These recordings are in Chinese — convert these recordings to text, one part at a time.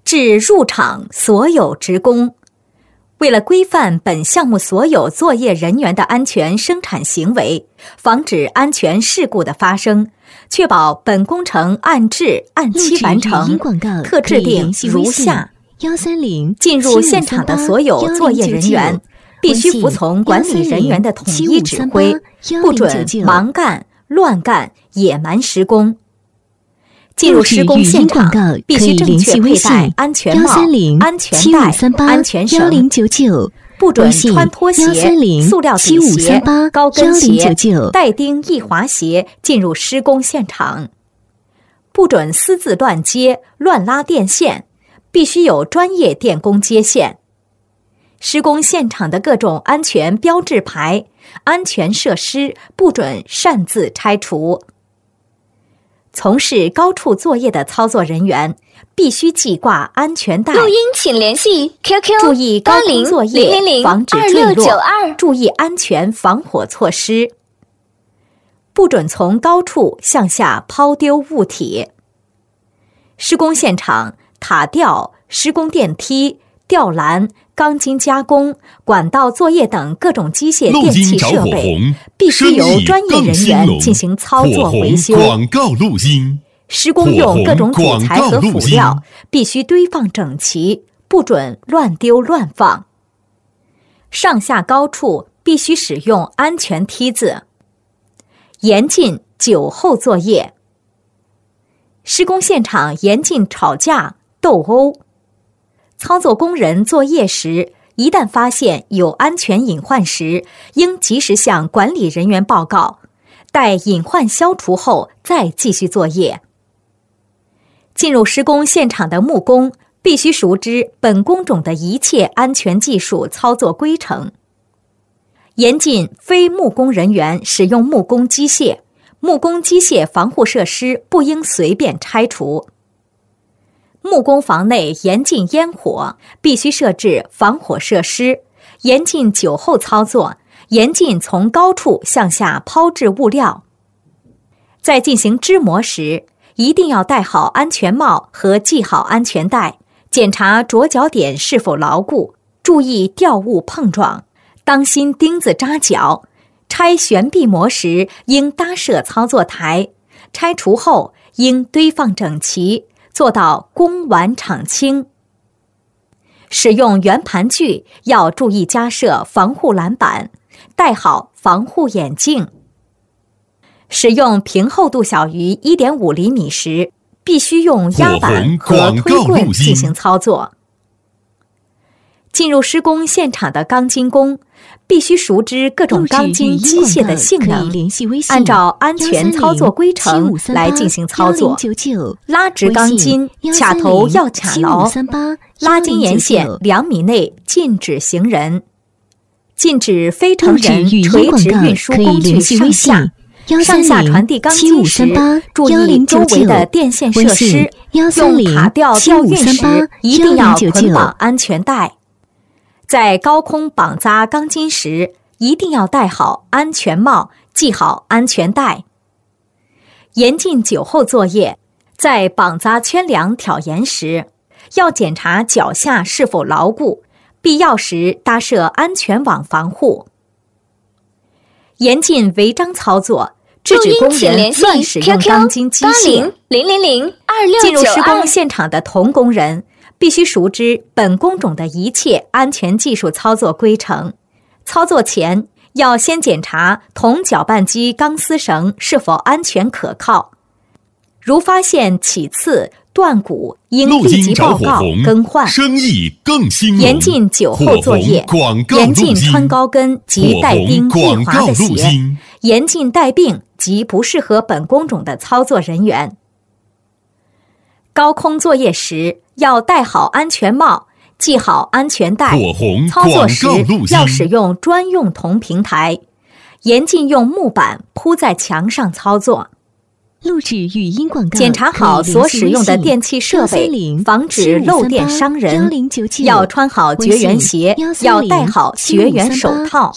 至入场所有职工。为了规范本项目所有作业人员的安全生产行为，防止安全事故的发生，确保本工程按质按期完成，特制定如下：进入现场的所有作业人员必须服从管理人员的统一指挥，不准盲干、乱干、野蛮施工。进入施工现场必须正确佩戴安全帽、安全带、安全绳，不准穿拖鞋、塑料底鞋、高跟鞋、带钉易滑鞋进入施工现场，不准私自乱接、乱拉电线，必须有专业电工接线。施工现场的各种安全标志牌、安全设施不准擅自拆除。从事高处作业的操作人员必须系挂安全带。 录音请联系 QQ 注意高空作业，防止坠落，注意安全防火措施。不准从高处向下抛丢物体。施工现场塔吊、施工电梯、吊篮、钢筋加工、管道作业等各种机械电器设备，必须由专业人员进行操作维修。 广告录音。 施工用各种主材和辅料必须堆放整齐，不准乱丢乱放。上下高处必须使用安全梯子。严禁酒后作业。施工现场严禁吵架、斗殴。操作工人作业时，一旦发现有安全隐患时，应及时向管理人员报告，待隐患消除后再继续作业。进入施工现场的木工必须熟知本工种的一切安全技术操作规程。严禁非木工人员使用木工机械，木工机械防护设施不应随便拆除。木工房内严禁烟火，必须设置防火设施，严禁酒后操作，严禁从高处向下抛掷物料。在进行织模时，一定要戴好安全帽和系好安全带，检查着脚点是否牢固，注意吊物碰撞，当心钉子扎脚。拆悬臂模时应搭设操作台，拆除后应堆放整齐，做到工完厂清。使用圆盘锯要注意加设防护栏板，戴好防护眼镜。使用平厚度小于 1.5 厘米时，必须用压板和推棍进行操作。进入施工现场的钢筋工必须熟知各种钢筋机械的性能，按照安全操作规程来进行操作。拉直钢筋，卡头要卡牢，拉筋沿线2米内禁止行人，禁止非成人垂直运输工具上下。上下传递钢筋时，注意周围的电线设施。用卡吊吊运时，一定要捆绑安全带。在高空绑扎钢筋时，一定要戴好安全帽，系好安全带。严禁酒后作业。在绑扎圈梁挑沿时，要检查脚下是否牢固，必要时搭设安全网防护。严禁违章操作，制止工人乱使用钢筋机械。进入施工现场的童工人必须熟知本工种的一切安全技术操作规程。操作前要先检查铜搅拌机钢丝绳是否安全可靠，如发现起刺、断骨，应立即报告更换。 生意更兴隆。 严禁酒后作业，严禁穿高跟及带钉易滑的鞋，严禁带病及不适合本工种的操作人员。高空作业时要戴好安全帽，系好安全带。操作时要使用专用铜平台，严禁用木板铺在墙上操作。 录制语音广告。 检查好所使用的电器设备，防止漏电伤人。要穿好绝缘鞋，要戴好绝缘手套。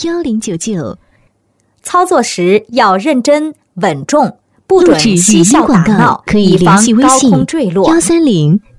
操作时要认真稳重，不准嬉笑打闹，以防高空坠落。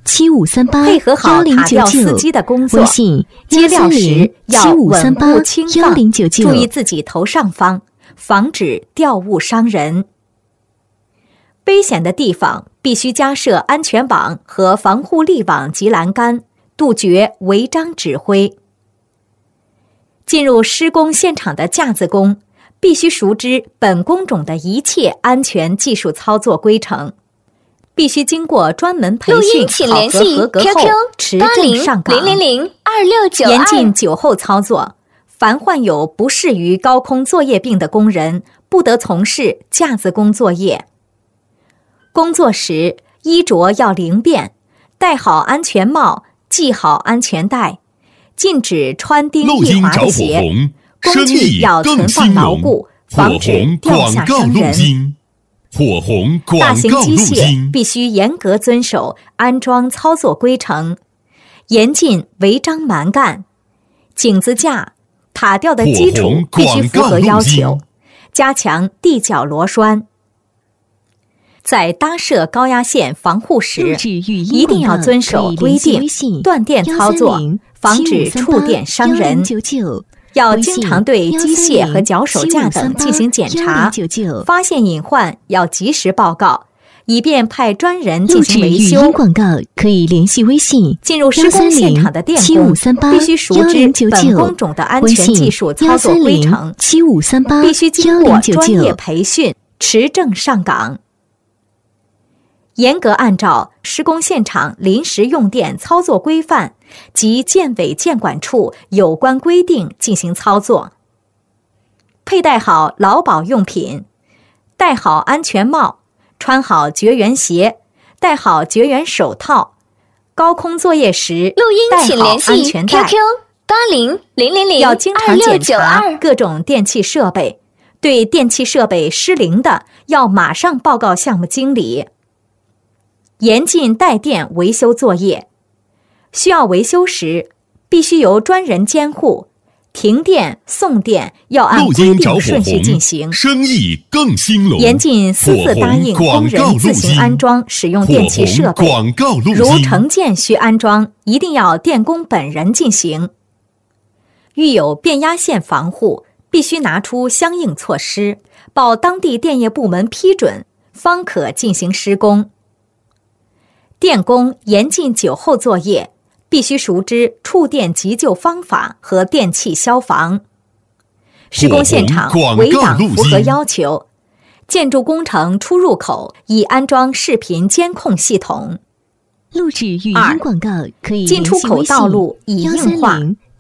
7538 配合好塔吊司机的工作， 微信接料时要稳步轻放， 1099 注意自己头上方，防止掉物伤人。危险的地方必须加设安全网和防护立网及栏杆，杜绝违章指挥。进入施工现场的架子工必须熟知本工种的一切安全技术操作规程，必须经过专门培训，考核合格后持证上岗。严禁酒后操作，凡患有不适于高空作业病的工人，不得从事架子工作业。工作时衣着要灵便，戴好安全帽，系好安全带，禁止穿钉易滑的鞋，工具要存放牢固，防止掉下伤人。大型机械必须严格遵守安装操作规程，严禁违章蛮干。井子架、塔吊的基础必须符合要求，加强地脚螺栓。在搭设高压线防护时，一定要遵守规定，断电操作，防止触电伤人。要经常对机械和脚手架等进行检查，发现隐患要及时报告，以便派专人进行维修。 广告可以联系微信。 进入施工现场的电工必须熟知本工种的安全技术操作规程，必须经过专业培训，持证上岗。严格按照施工现场临时用电操作规范及建委建管处有关规定进行操作。佩戴好劳保用品，戴好安全帽，穿好绝缘鞋，戴好绝缘手套。高空作业时戴好安全带。要经常检查各种电器设备，对电器设备失灵的要马上报告项目经理。严禁带电维修作业，需要维修时必须由专人监护，停电送电要按规定顺序进行。 生意更兴隆。 严禁私自答应工人自行安装使用电器设备，如成件需安装，一定要电工本人进行。遇有变压线防护，必须拿出相应措施，报当地电业部门批准，方可进行施工。电工严禁酒后作业，必须熟知触电急救方法和电器消防。施工现场围挡符合要求，建筑工程出入口已安装视频监控系统。 录制语音广告可以进出口道路已硬化。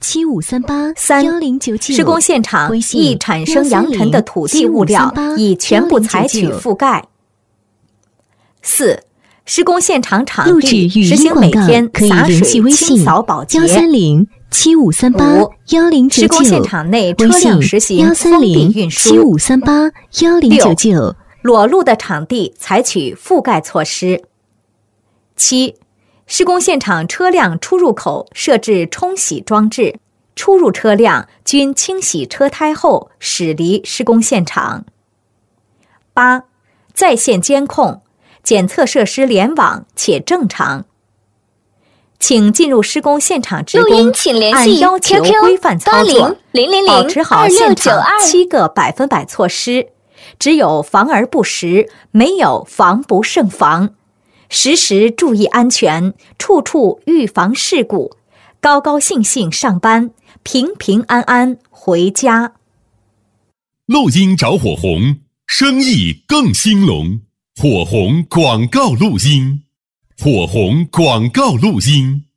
3. 施工现场易产生扬尘的土地物料已全部采取覆盖。4. 施工现场场地实行每天洒水清扫保洁。 5. 施工现场内车辆实行封闭运输。6. 裸露的场地采取覆盖措施。7. 施工现场车辆出入口设置冲洗装置，出入车辆均清洗车胎后驶离施工现场。8. 在线监控，检测设施联网且正常。请进入施工现场职工按要求规范操作，保持好现场7个100%措施，只有防而不实，没有防不胜防。时时注意安全，处处预防事故，高高兴兴上班，平平安安回家。 录音着火红，生意更兴隆。火红广告录音，火红广告录音。